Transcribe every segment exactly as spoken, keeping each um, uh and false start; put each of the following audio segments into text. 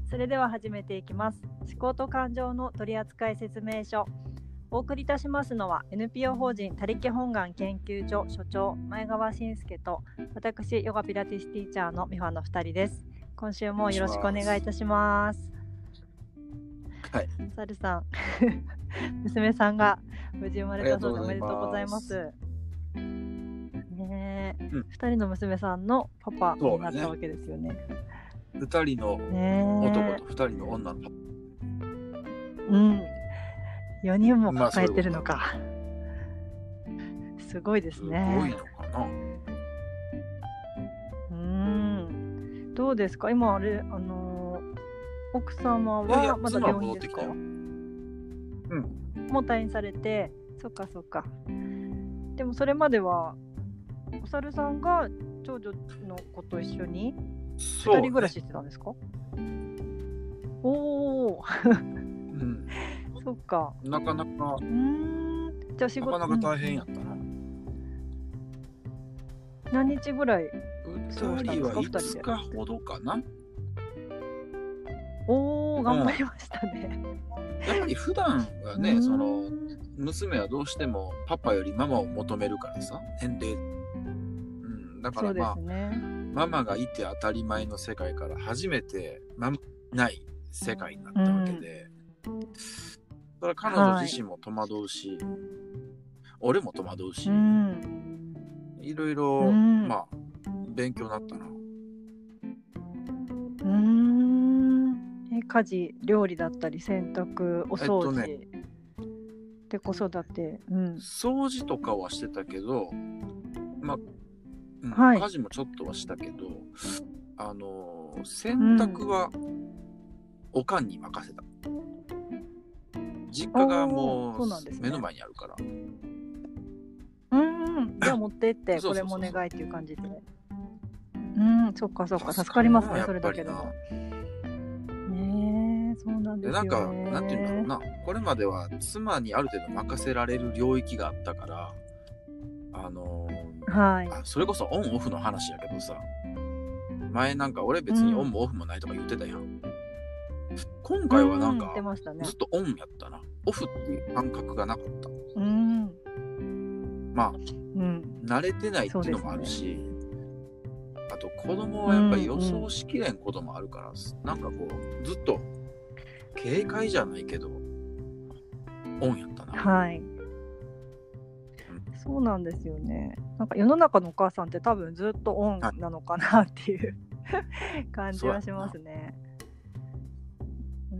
それでは始めていきます。思考と感情の取扱説明書。お送りいたしますのは エヌピーオー 法人他力本願研究所所長前川信介と、私ヨガピラティスティーチャーの美穂のふたりです。今週もよろしくお願いいたします。 はい、 サルさん娘さんが無事生まれたそうでおめでとうございます。ねえ、うん、ふたりの娘さんのパパになったわけですよね。 ふたりの男とふたりの女のパパ、 うん、よにんも抱えてるのか、まあ、すごいですね。 すごいのかな。 うーん、どうですか今あれ、あのー、奥様はまだ病院ですか？うん、もう退院されて、そっかそっか。でもそれまではお猿さんが長女の子と一緒にふたり暮らししてたんですか？おお、うん、そっか。 なかなか、うーん、じゃあ仕事なかなか大変やったな。うん、 何日ぐらい過ごしたんですか？ふたりはいつかほどかな。 おお、頑張りましたね。 うん、やっぱり普段はね、その娘はどうしてもパパよりママを求めるからさ、年齢、うん、だからまあ、ね、ママがいて当たり前の世界から初めてママない世界になったわけで、うん、それは彼女自身も戸惑うし、はい、俺も戸惑うし、うん、いろいろ、うん、まあ勉強になったな。 うーん、え、家事、料理だったり洗濯、お掃除、えっとね、で子育て、うん、 掃除とかはしてたけど、まあ、うん、はい、家事もちょっとはしたけど、あのー、洗濯はおかんに任せた。うん、実家がもう目の前にあるから。 うん、じゃあ持ってってこれもお願いっていう感じで。うん、そっかそっか、助かりますね、それだけでも。ねえ、そうなんですよね。 で、なんか、なんていうんだろうな、これまでは妻にある程度任せられる領域があったから、あのー、はい、あ、それこそオンオフの話やけどさ、前なんか俺別にオンもオフもないとか言ってたやん。うん、今回はなんか、うん、ね、ずっとオンやったな。オフっていう感覚がなかった。うん、まあ、うん、慣れてないっていうのもあるし、あと子供はやっぱり予想しきれんこともあるから、うんうん、なんかこうずっと警戒じゃないけどオンやったな。 はい、うん、そうなんですよね。なんか世の中のお母さんって多分ずっとオンなのかなっていう、はい、感じはしますね。うん、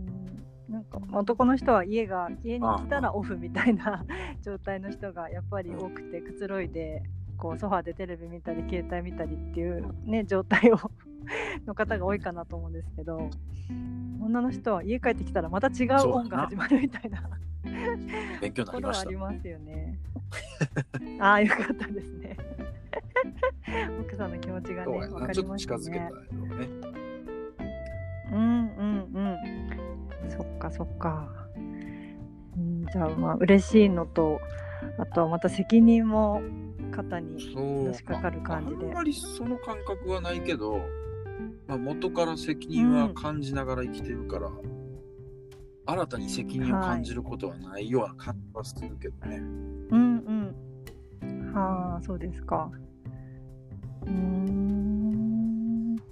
なんか男の人は家が家に来たらオフみたいな状態の人がやっぱり多くて、くつろいでこうソファーでテレビ見たり携帯見たりっていう、ね、状態をの方が多いかなと思うんですけど、女の人は家帰ってきたらまた違うオンが始まるみたいな勉強になりました。 ことはありますよね。ああ、よかったですね。奥さんの気持ちがね、分かりましたね。ちょっと近づけたよね。うんうんうん。そっかそっか。うん、じゃあまあ嬉しいのと、あとはまた責任も肩にのしかかる感じで、 まあ、あんまりその感覚はないけど、まあ、元から責任は感じながら生きてるから、うん、新たに責任を感じることはないような感じはするけどね。はい、 うんうん。はあ、そうですか。うーん。な、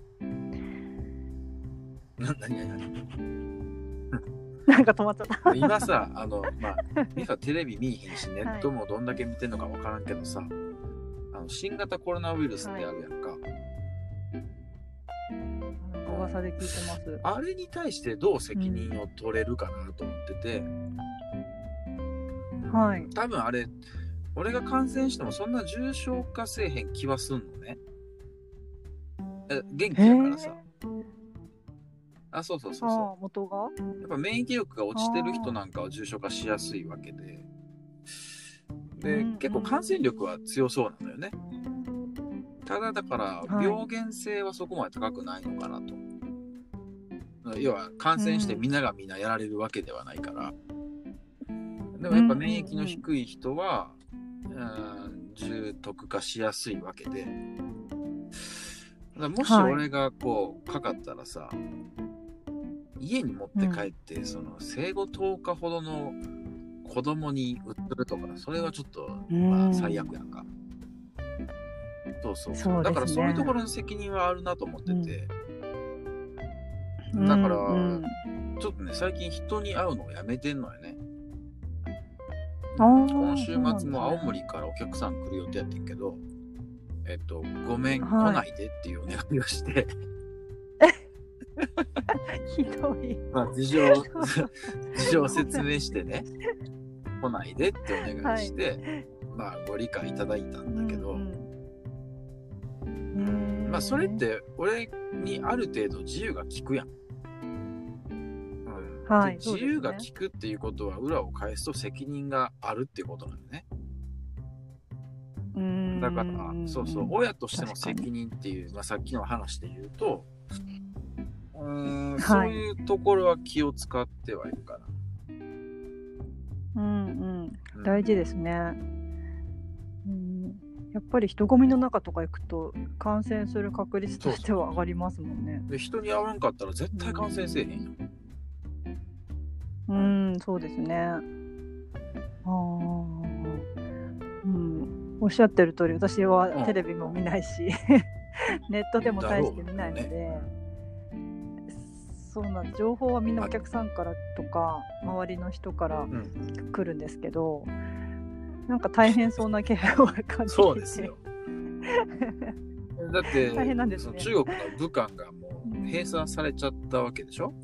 なになになになんか止まっちゃった。 今さ、あの、まあ、ミフはテレビ見えへんし、ネットもどんだけ見てんのか分からんけどさ、はい、あの新型コロナウイルスってあるやんか。はい、 噂で聞いてます。 あれに対してどう責任を取れるかなと思ってて、うん、はい。多分あれ、俺が感染してもそんな重症化せえへん気はすんのね。え、元気やからさ。あ、そうそうそうそう。 あ、元が？ やっぱ免疫力が落ちてる人なんかは重症化しやすいわけで。で、うんうん、結構感染力は強そうなのよね。ただだから病原性はそこまで高くないのかなと。はい、要は感染してみんながみんなやられるわけではないから。うん、でもやっぱ免疫の低い人は、うんうん、重篤化しやすいわけで。だもし俺がこうかかったらさ、 家に持って帰って、うん、その生後とおかほどの子供に売ってるとか、それはちょっと、まあ、最悪やんか。そうそうそう。そうですね、だからそういうところの責任はあるなと思ってて。うん、だから、うんうん、ちょっとね、最近人に会うのをやめてんのよね。今週末も青森からお客さん来る予定やってんけど、えっと、ごめん、はい、来ないでっていうお願いをして。 ひどい。 まあ、事情、事情を説明してね、来ないでってお願いして、はい、まあ、ご理解いただいたんだけど、うんうん、まあ、それって俺にある程度自由が利くやん。はい、自由が利くっていうことは裏を返すと責任があるっていうことなのね。うーん、だからそうそう、親としての責任っていう、まあ、さっきの話で言うとうーん、はい、そういうところは気を使ってはいるかな。 うんうん、大事ですね。うん、やっぱり人混みの中とか行くと感染する確率としては上がりますもんね。 で人に会わんかったら絶対感染せえへんよ。 うん、うん、そうですね。ああ、うん、おっしゃってる通り、私はテレビも見ないし、うん、ネットでも大して見ないので、ね、そうなん情報はみんなお客さんからとか周りの人から来るんですけど、うん、なんか大変そうな気配を感じてそうですよ。だって大変なんです、ね、その中国の武漢がもう閉鎖されちゃったわけでしょ。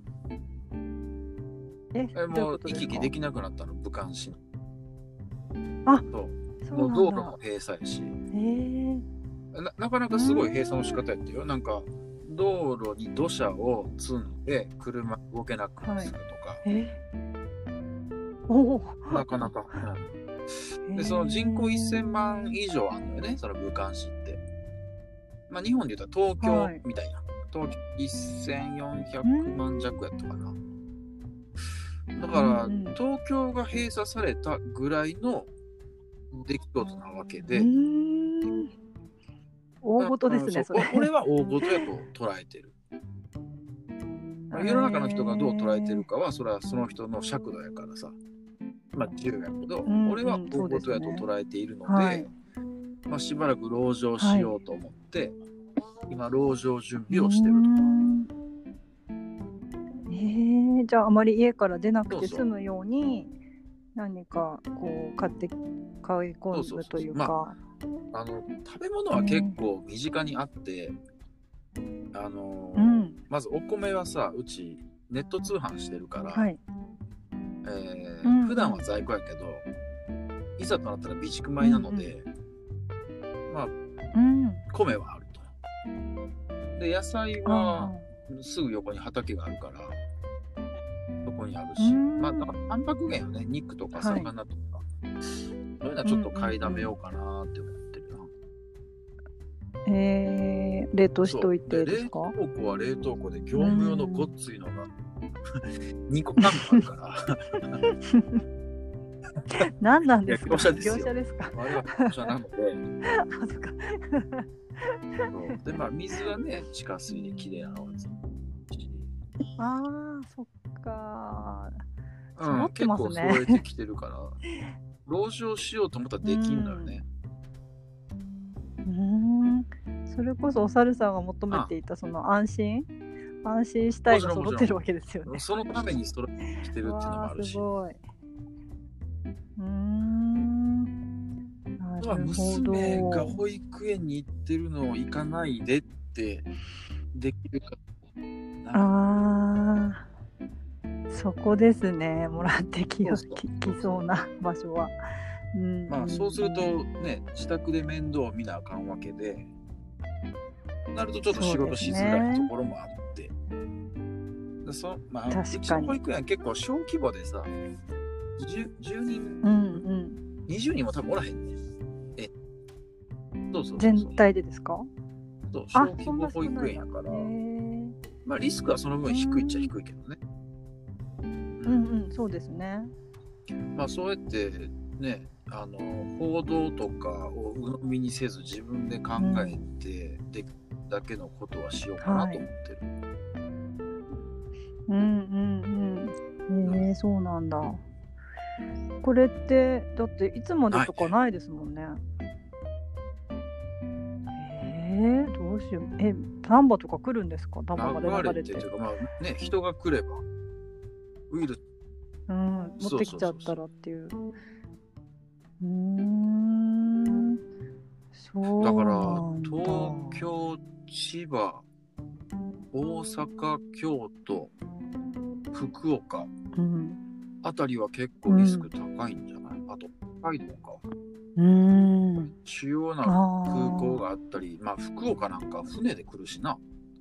えもう行き来できなくなったの、武漢市の。 あ、 そうもう道路も閉鎖やし、な, なかなかすごい閉鎖の仕方やったよ。なんか道路に土砂を積んで車動けなくするとか、はい、えおなかなか、うん、でその人口せんまん以上あるのよね、その武漢市って。まあ日本で言ったら東京みたいな、はい、東京せんよんひゃくまん弱やったかな。だから、うん、東京が閉鎖されたぐらいの出来事なわけで、 大事ですね、それ。 俺は大事やと捉えてる。世の中の人がどう捉えてるかは、それはその人の尺度やからさ、まあ自由やけど、うん、俺は大事やと捉えているので、はい、まあしばらく籠城しようと思って、はい、今籠城準備をしてると。 えー、じゃああまり家から出なくて済むように何かこう買って買い込むというか、 まあ、あの食べ物は結構身近にあって、うん、あの、うん、まずお米はさ、うちネット通販してるから、はい、えーうん、普段は在庫やけどいざとなったら備蓄米なので、うんうん、まあ、うん、米はあると。で野菜はすぐ横に畑があるからそこにあるし、まあだからタンパク源よね、肉とか魚とか、はい、そういうのはちょっと買いだめようかなって思ってるな。 うんうん、えー、冷凍しといてですか？ 冷凍庫は冷凍庫で業務用のごっついのがにこかんあるから何なんですか？ 業者ですよ。 業者ですか？ あれは業者なのであ、そっかそうで、まあ水はね、地下水できれいなのがああ、そっか。 うん、結構揃えてきてるから、籠城しようと思ったらできんだよね。 うん、それこそお猿さんが求めていたその安心安心したいが揃ってるわけですよね。 そのために揃えてきてるっていうのもあるし。 すごい。うーん。なるほど。 娘が保育園に行ってるのを行かないでってできるか。 ああ、そこですね。もらってきよききそうな場所は。うん、 まあそうするとね、自宅で面倒を見なあかんわけで、なるとちょっと仕事しづらいところもあって、そ、そまあうちの保育園は結構小規模でさ、じゅうにん、うんうん、にじゅうにんも多分おらへんね。え、そうそうそうそう。 全体でですか？ そう、小規模保育園やから、まあリスクはその分低いっちゃ低いけどね。 うんうん、そうですね。 まあそうやってね、あの報道とかを鵜呑みにせず自分で考えてできるだけのことはしようかなと思ってる。 ううんうんうん。えー、そうなんだ。これってだっていつまでとかないですもんね。えー、どうしよう。え、丹波とか来るんですか？丹波まで流れて。 流れてというか、まあね、人が来ればウイルス、 うん、持ってきちゃったらっていう。うーん、そうだからなんだ。 東京、千葉、大阪、京都、福岡、うん、あたりは結構リスク高いんじゃない？うん、あと北海道か。うーん、主要な空港があったり、まあ福岡なんか船で来るしな。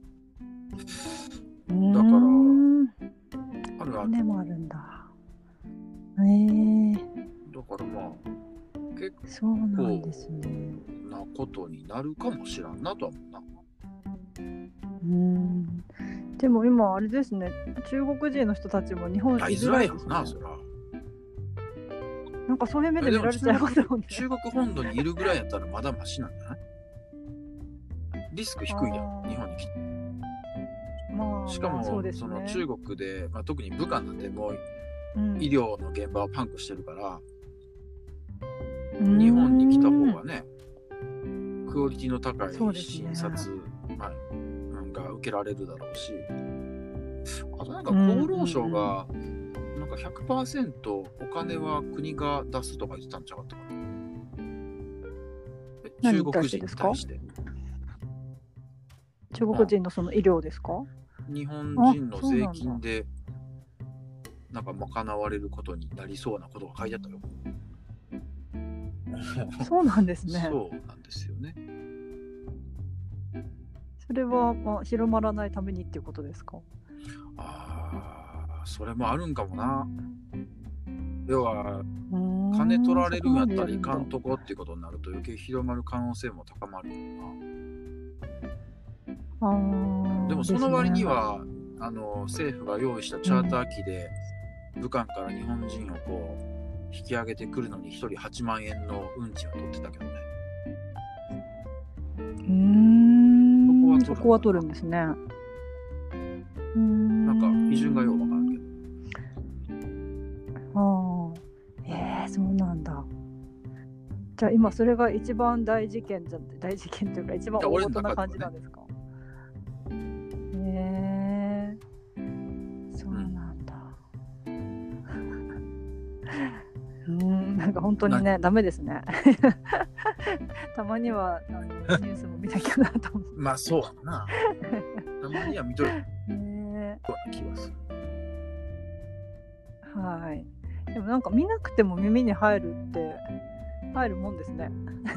だからあるある。 船もあるんだ。へえー。だからまあ結構そうなんですね。 なことになるかもしらんなとは思うな。 うーん。でも今あれですね。中国人の人たちも日本にいづらいですね。な、そら。なんかそういう目で見られちゃいますもんね。 中国本土にいるぐらいやったらまだマシなんじゃない？リスク低いやん、日本に来て。まあ、しかも、まあ そ, ね、その中国で、まあ、特に武漢なんてもう医療の現場をパンクしてるから、うん、日本に来た方がね、クオリティの高い診察、ね、まあ、が受けられるだろうし、あとなんか厚労省がなんか ひゃくパーセント お金は国が出すとか言ってたんちゃうかったかな。中国人に対して。 中国人のその医療ですか？ 日本人の税金でなんか賄われることになりそうなことが書いてあったよ。 そうなんですね。 そうなんですよね。 それは、まあ、広まらないためにっていうことですか？ ああ、それもあるんかもな。要は金取られるんやったらいかんとこっていうことになると余計広まる可能性も高まるよな。あでもその割には、ね、あの政府が用意したチャーター機で、うん、武漢から日本人をこう引き上げてくるのにひとりはちまんえんの運賃を取ってたけどね。 うーん、そこは取るんですね。 うーん、なんか基準がようわからんけど。ああ、えー、そうなんだ。じゃあ今それが一番大事件じゃ大事件というか一番大事な感じなんですか？へえー、そうなんだ。うん、うんなんか本当にねダメですね。たまにはあのニュースも見なきゃなと思う。 まあそうだな。たまには見とる。ね、そうな気がする。 はい。でもなんか見なくても耳に入るって入るもんですね。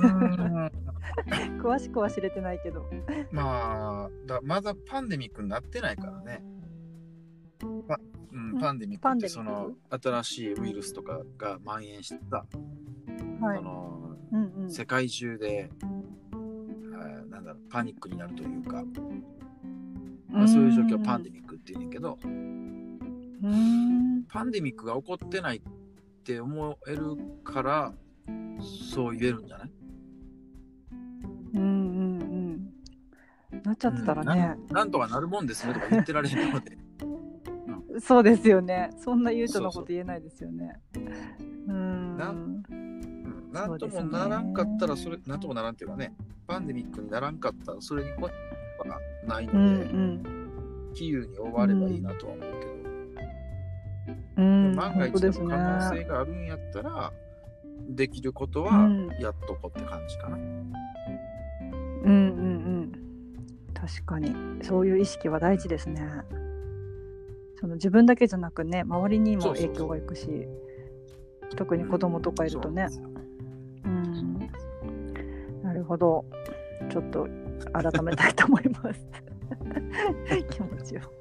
詳しくは知れてないけど。 まあだまだパンデミックになってないからね。まうん、パンデミックってその新しいウイルスとかが蔓延してた、はい、その、うんうん、世界中でなんだろうパニックになるというか、まあ、そういう状況をパンデミックって言うんだけど、うんパンデミックが起こってないって思えるからそう言えるんじゃない？ うんうんうんなっちゃってたらね、 うん、な, なんとかなるもんですねとか言ってられるのでうん、そうですよね。そんな悠長なこと言えないですよね。そうそううんななんともならんかったらそれなんともならんっていうかねパンデミックにならんかったらそれにこはないので、うんうん、杞憂に終わればいいなとは思うけど、うん、万が一の可能性があるんやったら、ね、できることはやっとこって感じかな。うんうんうんうん確かにそういう意識は大事ですね。その自分だけじゃなくね周りにも影響がいくしそうそうそう特に子供とかいるとね、うん、なるほどちょっと改めたいと思います気持ちを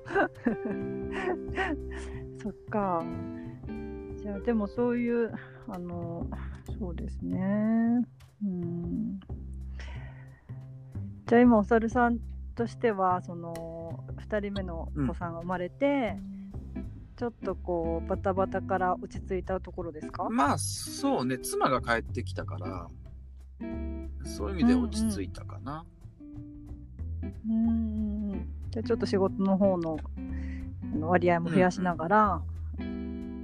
そっかじゃあでもそういうあのそうですねうんじゃあ今おさるさんとしてはそのふたりめのお子さんが生まれて、うん、ちょっとこうバタバタから落ち着いたところですか？ まあそうね妻が帰ってきたからそういう意味で落ち着いたかな。 うんうん、じゃあちょっと仕事の方のの割合も増やしながら、うん、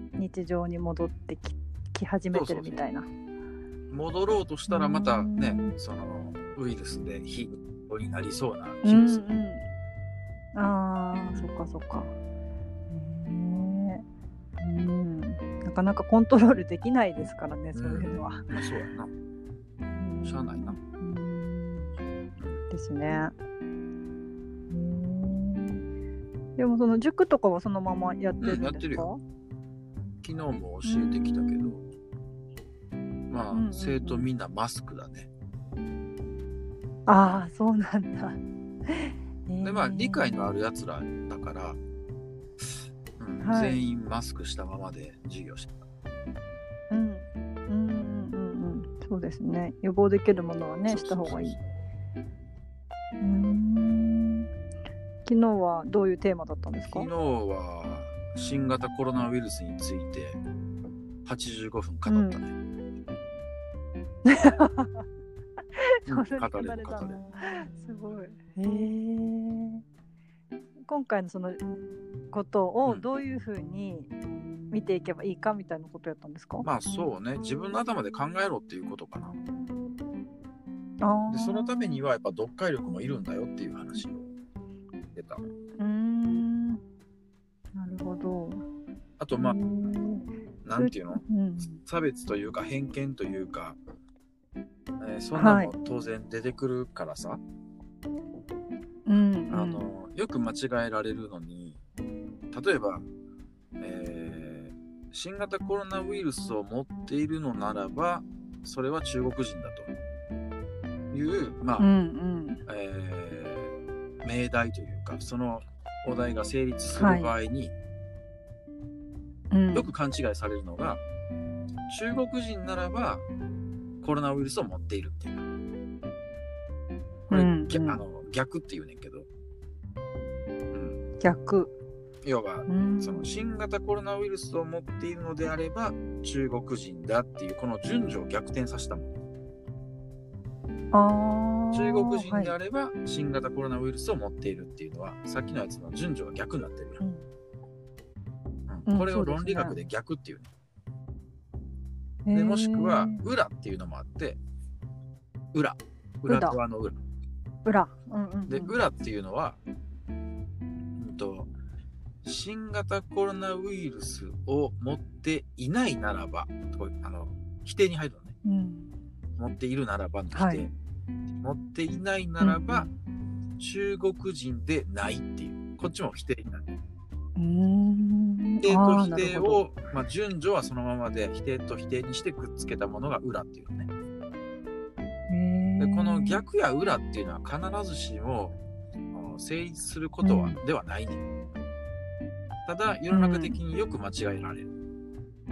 日常に戻ってき、き始めてるみたいな。 そうそうそう、戻ろうとしたらまたね、そのウイルスで非常になりそうな気がする。うんうん、 ああ、そっかそっか。へえ、うん、なかなかコントロールできないですからね、そういうのは。 うん、まあ、そうやな。しゃあないな。うん、 ですね。でもその塾とかはそのままやってるんですか？うん、やってるよ。 昨日も教えてきたけど、まあ、うんうんうん、生徒みんなマスクだね。 ああ、そうなんだ。 で、まあ理解のあるやつらだから、うん、はい、全員マスクしたままで授業してた。 うん、うんうんうんうん、そうですね。予防できるものはね、そうそうそうそう、した方がいい。うーん、昨日はどういうテーマだったんですか？ 昨日は新型コロナウイルスについてはちじゅうごふん語ったね。 うん、語れる語れる。すごい。へえ。今回のそのことをどういうふうに見ていけばいいかみたいなことやったんですか？ うん、まあそうね、自分の頭で考えろっていうことかな。あでそのためにはやっぱ読解力もいるんだよっていう話を出た。うーん、なるほど。 あとまあなんていうの、うん、差別というか偏見というか、えー、そんなの当然出てくるからさ、はい、うんうん、あのよく間違えられるのに、例えば、えー、新型コロナウイルスを持っているのならばそれは中国人だというまあ、うんうん、えー、命題というかそのお題が成立する場合に、はい、よく勘違いされるのが、うん、中国人ならばコロナウイルスを持っているっていう。これ、うんうん、あの逆って言うねんけど、 うん、逆。 要は、その新型コロナウイルスを持っているのであれば中国人だっていうこの順序を逆転させたもの。あ中国人であれば新型コロナウイルスを持っているっていうのは、はい、さっきのやつの順序が逆になってるやん、うんうん、これを論理学で逆っていうね。でもしくは裏っていうのもあって、裏裏側の裏裏、うんうんうん、 で裏っていうのは、うんと、新型コロナウイルスを持っていないならば、あの否定に入るのね、うん、持っているならばの否定、はい、持っていないならば、うん、中国人でないっていうこっちも否定になる。うーん否定と否定を、まあ、順序はそのままで否定と否定にしてくっつけたものが裏っていうのね。でこの逆や裏っていうのは必ずしも成立することは、うん、ではないね。ただ世の中的によく間違えられる、うん、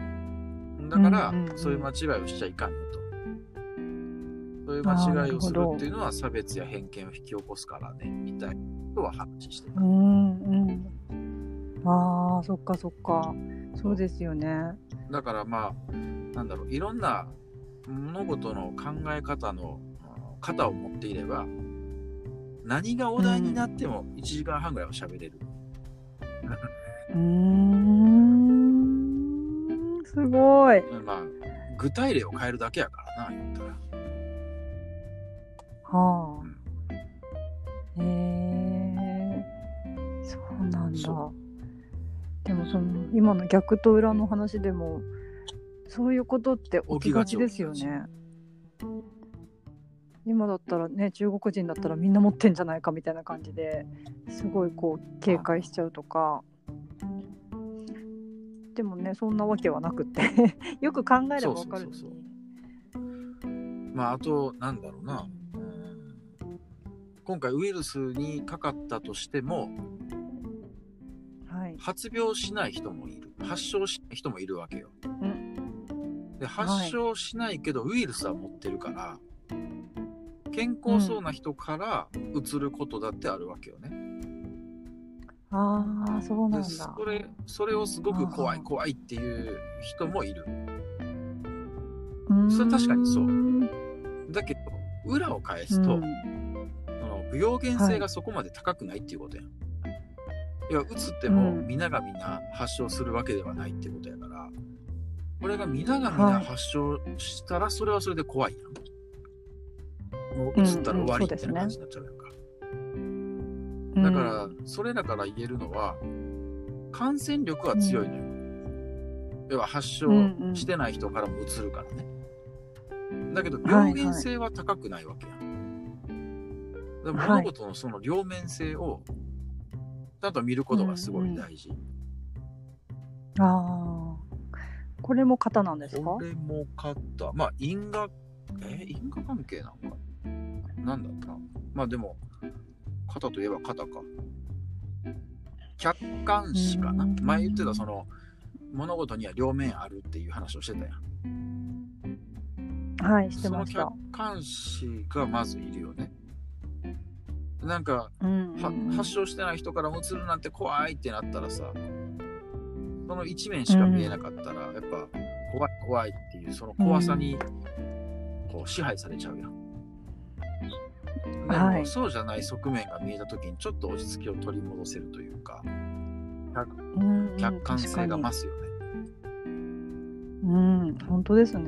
だから、うんうんうん、そういう間違いをしちゃいかんよと。そういう間違いをするっていうのは差別や偏見を引き起こすからねみたいなことは話してた。うんうんああ、そっかそっか。そうですよね。だからまあ、なんだろう、いろんな物事の考え方の型を持っていれば、何がお題になってもいちじかんはんぐらいは喋れる。うーん、すごい。まあ、具体例を変えるだけやからな、言ったら。はあ。うん、へえ、そうなんだ。でもその今の逆と裏の話でもそういうことって起きがちですよね。今だったらね、中国人だったらみんな持ってんじゃないかみたいな感じですごいこう警戒しちゃうとか。でもね、そんなわけはなくってよく考えればわかるのに。そうそうそうそう。まああとなんだろうな、うん、今回ウイルスにかかったとしても、はい、発病しない人もいる、発症しない人もいるわけよ、うん、で発症しないけどウイルスは持ってるから、はい、健康そうな人からうつることだってあるわけよね、うん、ああそうなんだ。でそれ、それをすごく怖い怖いっていう人もいる。それは確かにそうだけど裏を返すと、うん、その病原性がそこまで高くないっていうことやん、はいいや、うつっても皆が皆発症するわけではないってことやから、これが皆が皆発症したらそれはそれで怖いやん。もううつったら終わりってな感じになっちゃうやんか。うんうん、だからそれだから言えるのは感染力は強いのよ。うん、要は発症してない人からもうつるからね。だけど病原性は高くないわけやん。はいはい、物事のその両面性をちゃんと見ることがすごい大事。 うんうん、ああ、これも型なんですか？ これも型。まあ因果、え因果関係なのか。なんだったな。まあでも型といえば型か。客観視かな。前言ってたその物事には両面あるっていう話をしてたやん。はい、してました。 その客観視がまずいるよね。なんか、うんうん、発症してない人からうつるなんて怖いってなったらさ、その一面しか見えなかったら、うん、やっぱ怖い怖いっていうその怖さにこう支配されちゃうやん。うん、でも、はい、そうじゃない側面が見えた時にちょっと落ち着きを取り戻せるというか、うん、客観性が増すよね。 うん、本当ですね。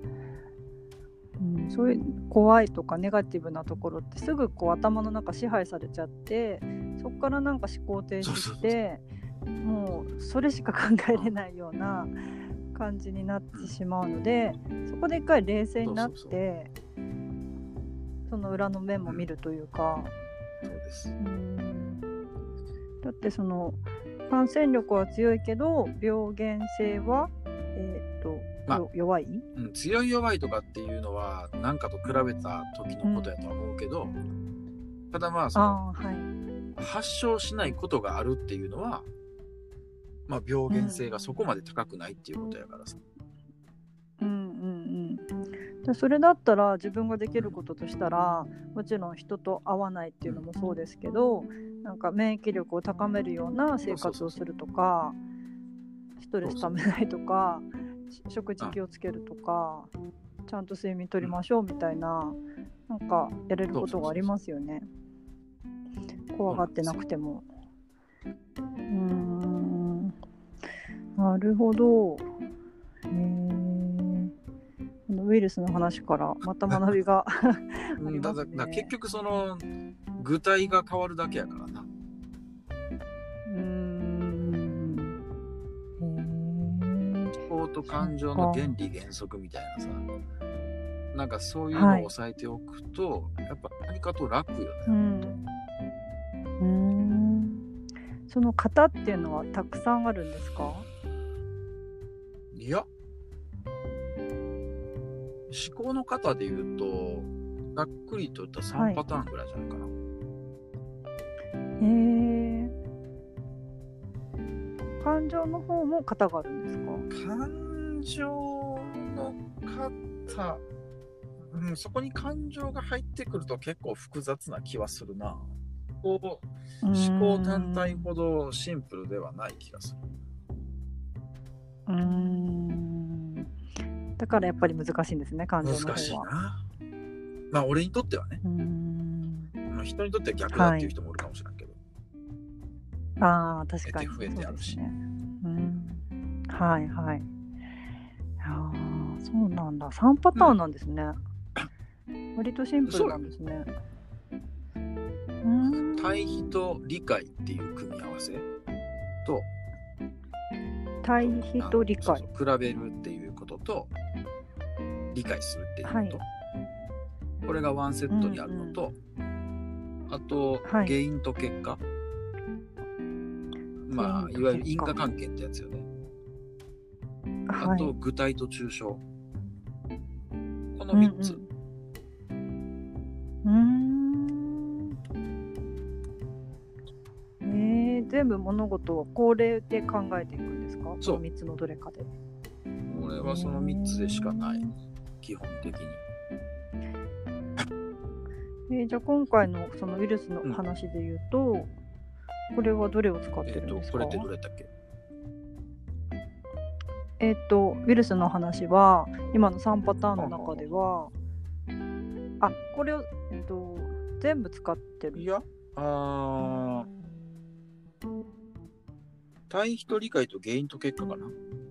うん、そういう怖いとかネガティブなところってすぐこう頭の中支配されちゃって、そこからなんか思考停止して、もうそれしか考えれないような感じになってしまうので、そこで一回冷静になって、そうそうそう、その裏の面も見るというか、 うん、そうです。 うん、だってその感染力は強いけど病原性はえーとまあ、弱い、 うん、強い弱いとかっていうのは何かと比べた時のことやとは思うけど、うん、ただまあその、はい、発症しないことがあるっていうのは、まあ、病原性がそこまで高くないっていうことやからさ、 うんうんうん、でそれだったら自分ができることとしたら、もちろん人と会わないっていうのもそうですけど、なんか免疫力を高めるような生活をするとか、ストレスためないとか、食事気をつけるとか、ちゃんと睡眠とりましょうみたいな、なんかやれることがありますよね。怖がってなくても。うーん、なるほど。へー、ウイルスの話からまた学びがありますね。 だだ結局その具体が変わるだけやからな。 うーん、 思考と感情の原理原則みたいなさ、なんかそういうのを押さえておくと、はい、やっぱ何かと楽よね。 うん、うーん、その型っていうのはたくさんあるんですか？ いや、思考の型で言うとざっくりといったさんパターンぐらいじゃないかな。はい、 へー、感情の方も型があるんですか？ 感情の型、うん、そこに感情が入ってくると結構複雑な気はするな。こう思考単体ほどシンプルではない気がする。 うーん、だからやっぱり難しいんですね、感情の方は。 難しいな。まあ俺にとってはね。うーん、まあ、人にとっては逆だっていう人もいるかもしれないけど。 はい、ああ、確かに。 増えてあるし。 ね、うん、はいはい。ああ、そうなんだ。さんパターンなんですね。うん、割とシンプルなんですね。 うん、対比と理解っていう組み合わせと、 対比と理解、そうそう、比べるっていうことと理解するっていうこと、はい、これがワンセットにあるのと、うんうん、あと、はい、原因と結果、まあいわゆる因果関係ってやつよね。あと具体と抽象、このみっつ。 うんうん、うーん、えー、全部物事をこれで考えていくんですか？そう、みっつのどれかで。 これはそのみっつでしかない、基本的に。 えー、じゃあ今回のそのウイルスの話で言うと、うん、これはどれを使ってるんですか？ えーと、これってどれだっけ？ えっと、ウイルスの話は今のさんパターンの中では、あ、これを、えっと、全部使ってる。 いや、あ対比と理解と原因と結果かな。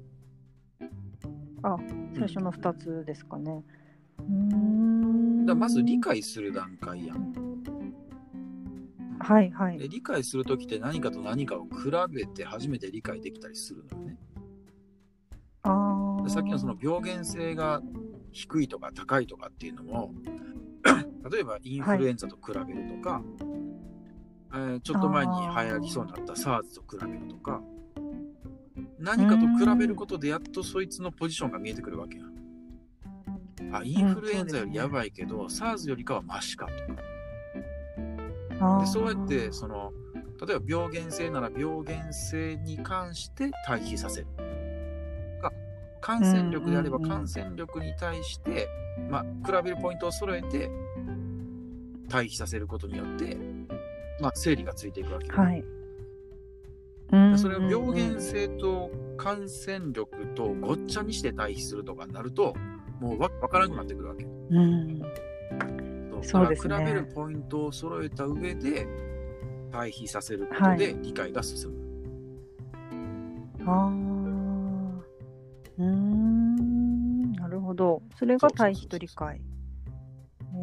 あ、最初のふたつですかね。うん、 だまず理解する段階やん。 はいはい。 で理解するときって何かと何かを比べて初めて理解できたりするのよね。 あでさっきのその病原性が低いとか高いとかっていうのも例えばインフルエンザと比べるとか、はいえー、ちょっと前に流行りそうになった SARS と比べるとか何かと比べることでやっとそいつのポジションが見えてくるわけや。あ、インフルエンザよりやばいけど、うん、SARS よりかはマシかとかでそうやってその例えば病原性なら病原性に関して対比させるか感染力であれば感染力に対して、うんうんうん、まあ、比べるポイントを揃えて対比させることによって、まあ、整理がついていくわけ、 はい、 それを病原性と感染力とごっちゃにして対比するとかになるともうわ分からなくなってくるわけ、 うんそうですね、だから比べるポイントを揃えた上で対比させることで理解が進む、 はい、あーうーんなるほど。それが対比と理解。へえ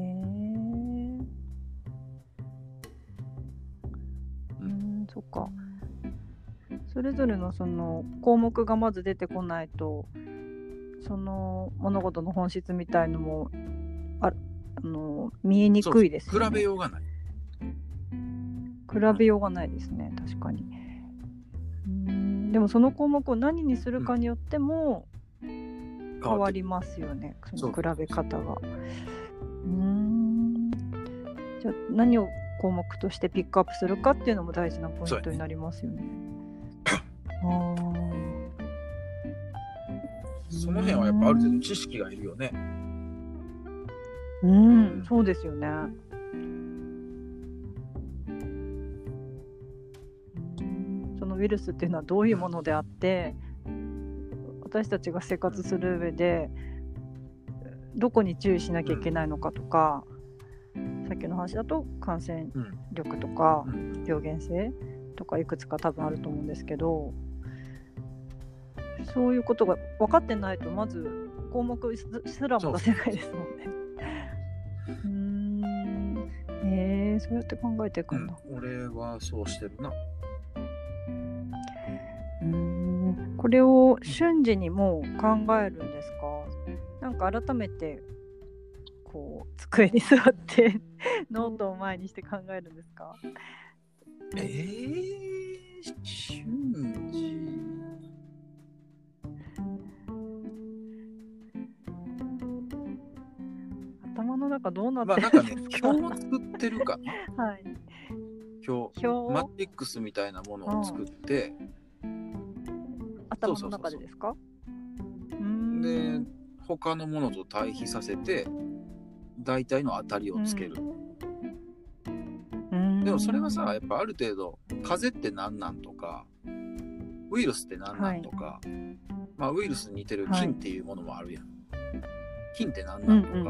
うんそっか。それぞれのその項目がまず出てこないとその物事の本質みたいのもああの見えにくいですよね。 比べようがない。 比べようがないですね、うん、確かに。うーんでもその項目を何にするかによっても変わりますよね、うん、その比べ方が。うーんじゃあ何を項目としてピックアップするかっていうのも大事なポイントになりますよね。あその辺はやっぱある程度知識がいるよね。 うん、うん、そうですよね。そのウイルスっていうのはどういうものであって私たちが生活する上でどこに注意しなきゃいけないのかとか、うん、さっきの話だと感染力とか、うん、病原性とかいくつか多分あると思うんですけどそういうことが分かってないとまず項目すらも出せないですもんね。うーんえー、そうやって考えていくんだ、 うん、俺はそうしてるな。 うーんこれを瞬時にもう考えるんですか？なんか改めてこう机に座ってノートを前にして考えるんですか？ えー、瞬時頭の中どうなってるんですか？ まあなんかね、表を作ってるかな。 はい。 表、表マトリックスみたいなものを作って、 うん、頭の中でですか？ そうそうそうそう。うーんで、他のものと対比させて、大体の当たりをつける。うん、でもそれはさ、やっぱある程度、風邪って何なんとか、ウイルスって何なんとか、はい、まあウイルスに似てる菌っていうものもあるやん。はい、菌って何なんとか、うんうん、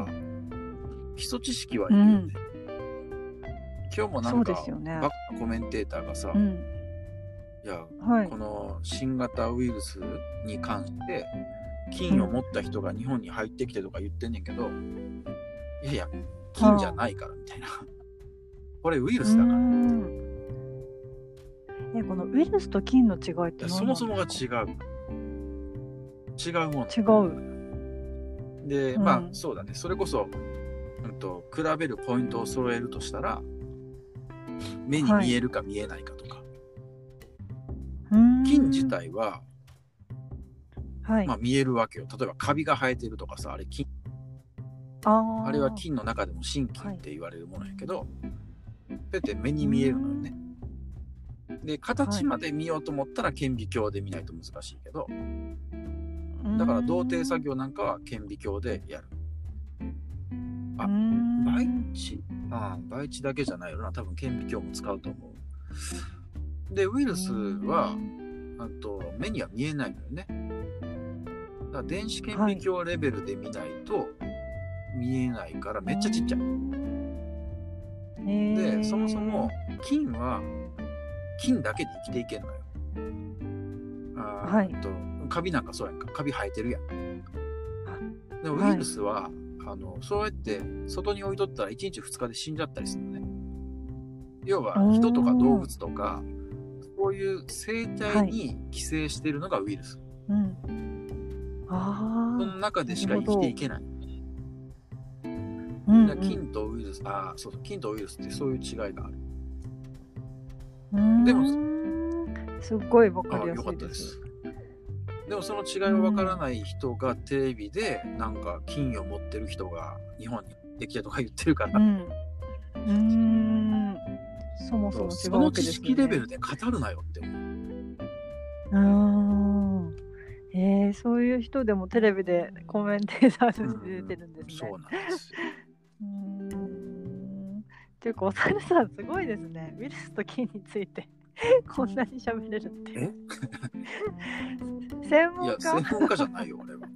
基礎知識はいいよね。うん、今日もなんか、ね、バカなコメンテーターがさ、うん、いや、はい、この新型ウイルスに関して菌を持った人が日本に入ってきてとか言ってんねんけど、うん、いやいや菌じゃないからみたいな、これウイルスだからって。 えこのウイルスと菌の違いって何なんですか？ そもそもが違う違うもの違うで、うん、まあそうだね、それこそ、うん、と比べるポイントを揃えるとしたら目に見えるか見えないかとか、はい、菌自体は、はいまあ、見えるわけよ。例えばカビが生えてるとかさ、あれ菌 あ, あれは菌の中でも真菌って言われるものやけど、はい、そうやって目に見えるのよね。で形まで見ようと思ったら顕微鏡で見ないと難しいけど、だから同定作業なんかは顕微鏡でやる。あ、培地あ培地だけじゃないよな、多分顕微鏡も使うと思う。でウイルスはあと目には見えないのよね。だから電子顕微鏡レベルで見ないと見えないからめっちゃちっちゃい。でそもそも菌は菌だけで生きていけんのよ。 あー、はい、とカビなんかそうやんか。カビ生えてるやん。でもウイルスは、はい、あのそうやって外に置いとったらいちにちふつかで死んじゃったりするのね。要は人とか動物とかそういう生態に寄生しているのがウイルス。はい、うん、あその中でしか生きていけない。うんうん、菌とウイルス、あそうそう、菌とウイルスってそういう違いがある。 うん、でもすっごい分かりやすいです。あ、よかったです。 でもその違いが分からない人がテレビでなんか菌を持ってる人が日本にできたとか言ってるから、うん、うーんそもそも違うわけですね。その知識レベルで語るなよって思う。あー、えー、そういう人でもテレビでコメンテーターとして出てるんですね。 そうなんですよ。 うーんっていうかお猿さんすごいですね。ウイルスと菌についてこんなに喋れるって。 え専門家？ いや専門家じゃないよ俺は。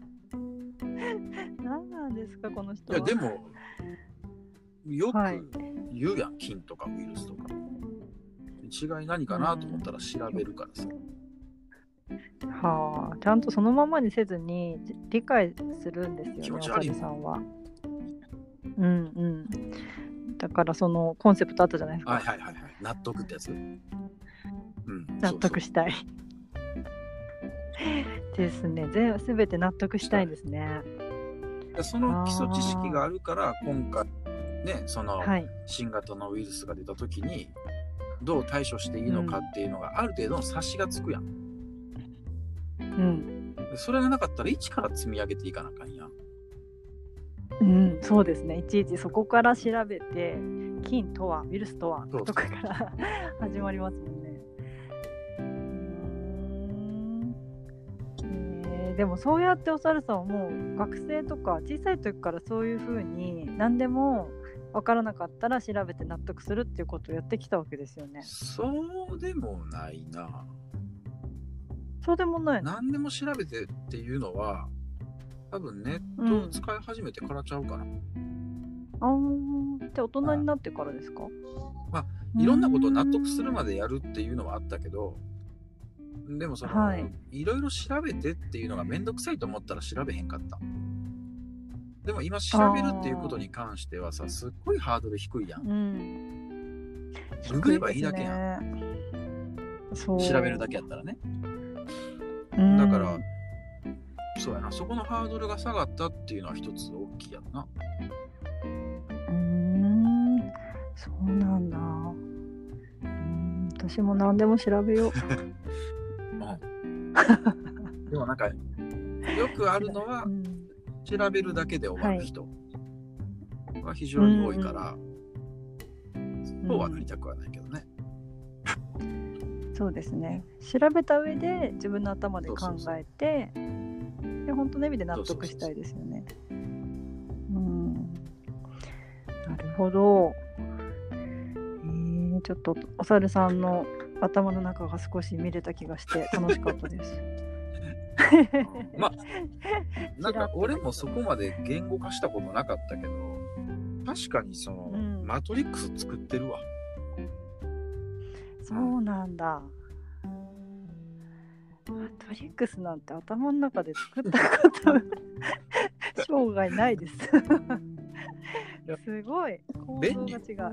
何なんですかこの人は。 いやでもよく言うやん、はい、菌とかウイルスとか違い何かなと思ったら調べるからさ、 うん、はあちゃんとそのままにせずに理解するんですよね、 気持ち悪いおさんは。うんうんだからそのコンセプトあったじゃないですか。 はいはいはいはい納得ってやつ、うん、 納得したいですね。全すべて納得したいですね。 その基礎知識があるから今回ねその新型のウイルスが出た時にどう対処していいのかっていうのがある程度の察しがつくやん。うん。それがなかったら一から積み上げていかなあかんやん。 うん、そうですね。いちいちそこから調べて菌とはウイルスとはとかから始まりますもんね。うーん、えー、でもそうやってお猿さんはもう学生とか小さい時からそういう風に何でも分からなかったら調べて納得するっていうことをやってきたわけですよね。 そうでもないな。 そうでもない。 何でも調べてっていうのは多分ネットを使い始めてからちゃうかな。うん、 あーって大人になってからですか？ まあいろんなことを納得するまでやるっていうのはあったけど、でもその、はい、いろいろ調べてっていうのがめんどくさいと思ったら調べへんかった。でも今調べるっていうことに関してはさすっごいハードル低いやん。うん、ググればいいだけやん。そう調べるだけやったらね。うん、だからそうやな、そこのハードルが下がったっていうのは一つ大きいやろな。 うーん、そうなんだ。うーん、私も何でも調べよう。 うん、でもなんかよくあるのは、うん、調べるだけで終わる人が非常に多いから、うん、そうはなりたくはないけどね。 うん、そうですね。調べた上で自分の頭で考えて。そうそうそうで本当の意味で納得したいですよね。うん、なるほど。えー、ちょっとお猿さんの頭の中が少し見れた気がして楽しかったです。 まあなんか俺もそこまで言語化したことなかったけど、確かにその、うん、マトリックス作ってるわ。 そうなんだ。マトリックスなんて頭の中で作ったこと生涯ないです。すごい構造が違う。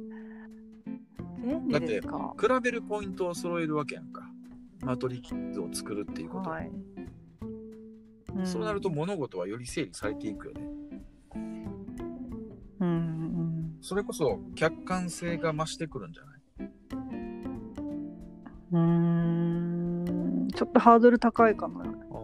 便利ですか？ だって比べるポイントを揃えるわけやんか。マトリックスを作るっていうこと、はい、うん、そうなると物事はより整理されていくよね。うんうん、それこそ客観性が増してくるんじゃない？ うーんちょっとハードル高いかな。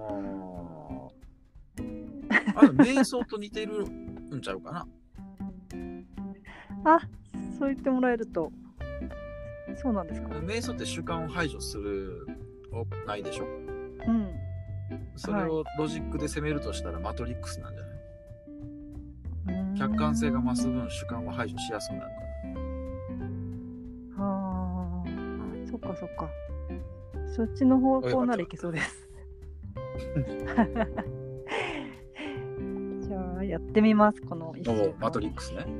ああ瞑想と似てるんちゃうかな。 あ、そう言ってもらえるとそうなんですか。 瞑想って主観を排除するないでしょ。うん。それをロジックで攻めるとしたらマトリックスなんじゃない？はい、客観性が増す分主観を排除しやすくなるから。 ああ、うん、そっかそっか。そっちの方向ならいけそうです。じゃあやってみますこの一週間。 マトリックスね。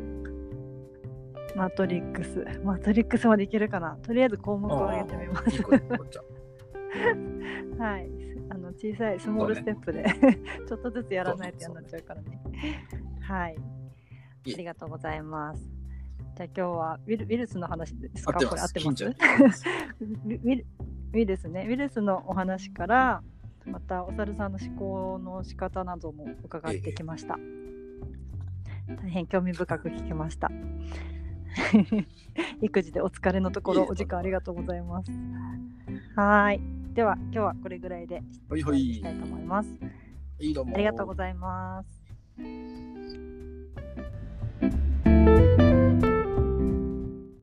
マトリックスマトリックスまでいけるかな。とりあえず項目を上げてみます。 はい、あの小さいスモールステップで、ね、ちょっとずつやらないとやんなっちゃうからね。はい、ありがとうございます。じゃあ今日はウィル、ウイルスの話ですか？これ合ってます？ウイルスね、ウイルスのお話からまたお猿さんの思考の仕方なども伺ってきました。ええ、大変興味深く聞きました。育児でお疲れのところお時間ありがとうございます。はい、では今日はこれぐらいで終わりにしたいと思います。 いいどうもありがとうございます。